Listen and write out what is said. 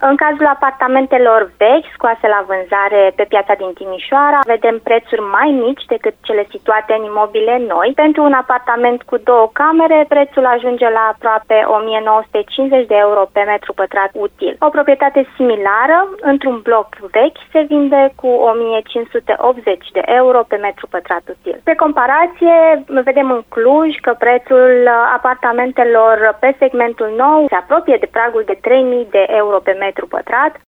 În cazul apartamentelor vechi scoase la vânzare pe piața din Timișoara, vedem prețuri mai mici decât cele situate în imobile noi. Pentru un apartament cu 2 camere, prețul ajunge la aproape 1950 de euro pe metru pătrat util. O proprietate similară, într-un bloc vechi, se vinde cu 1580 de euro pe metru pătrat util. Pe comparație, vedem în Cluj că prețul apartamentelor pe segmentul nou se apropie de pragul de 3000 de euro pe metru pătrat.